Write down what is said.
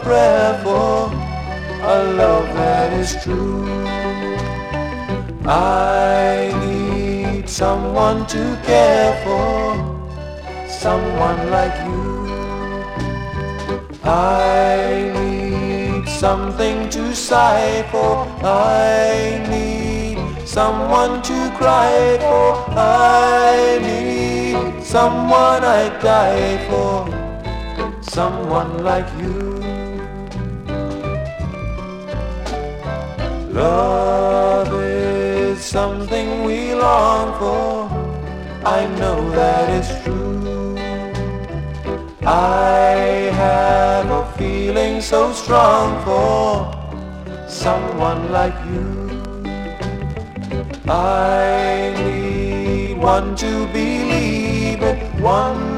prayer for a love that is true. I need someone to care for, someone like you. I need something to sigh for. I need someone to cry for. I need someone I'd die for, someone like you. Love is something we long for, I know that it's true. I have a feeling so strong for someone like you. I need one to believe it, one